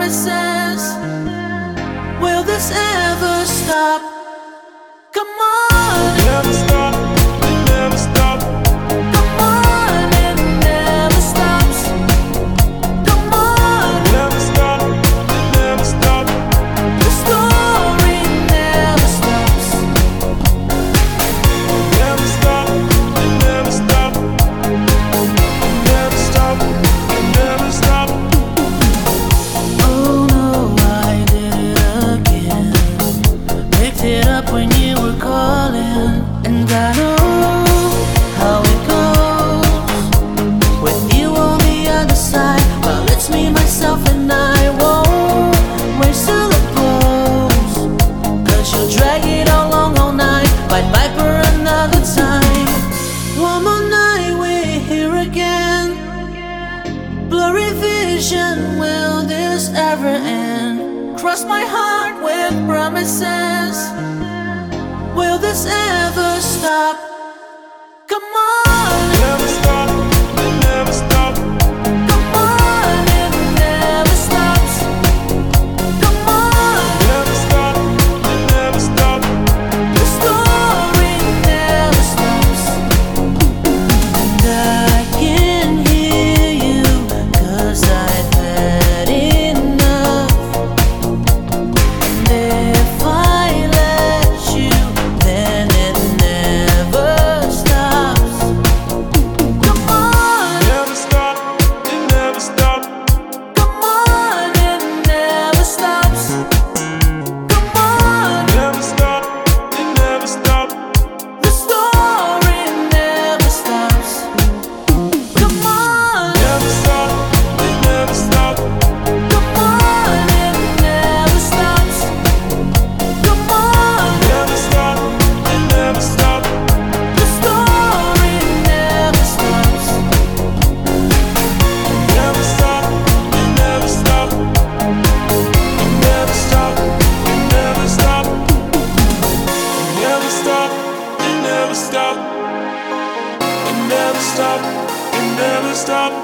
promises. Will this ever stop? Come on, Never stop, never stop. come on, it never stops. Come on, Never stop, never stop. the story never stops. Never stop, never stop. Never stop, never stop. Oh no, I did it again. Picked it up when you were calling, and I know how it goes with you on the other side. Well, it's me, myself, and I won't waste till it blows, 'cause you'll drag it along all night. Bite Viper another time. One more night, we're here again. Blurry vision, will this ever end? Cross my heart with promises. Will this ever stop? Come on, Never stop, never stop. come on, it never stops. Come on, Never stop, never stop. the story never stops. And I can hear you, 'cause I've had enough. And if I let you, then it never stops. Come on, Never stop, it never stop. come on, it never stops. Come on, Never stop, it never stop. the story never stops. Come on, Never stop, it never stop. come on, it never stops. Come on, Never stop, it never stop. the story never stops. Never stop, it never stop. It never stop, it never stop. Never stop, it never stop. It never stop, it never stop.